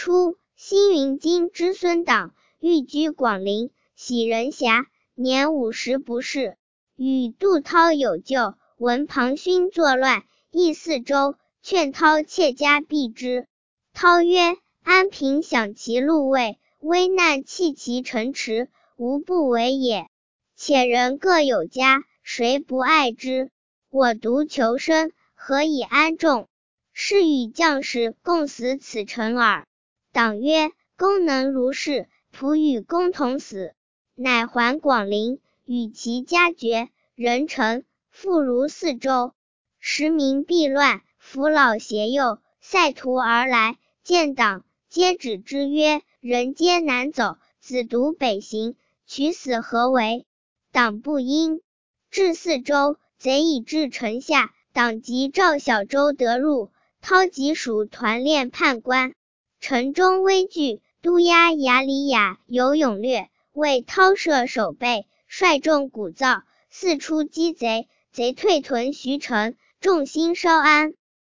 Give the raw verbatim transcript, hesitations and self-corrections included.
初，新云京之孙党寓居广陵，喜人侠，年五十不仕。与杜涛有旧，闻庞勋作乱，诣四州，劝涛切家避之。涛曰：安平享其禄位，危难弃其城池，无不为也。且人各有家，谁不爱之？我独求生，何以安众？是与将士共死此城耳。党曰：公能如是，仆与公同死。乃还广陵，与其家绝，人臣复如四州。时民避乱，扶老携幼，塞途而来，见党，皆止之曰：人皆难走，子独北行，取死何为？党不应。至四州，贼已至城下，党即召小州得入，涛即属团练判官。城中危惧，都押雅里雅有勇略，为涛设守备，率众鼓噪，四出击贼，贼退屯徐城，众心稍安。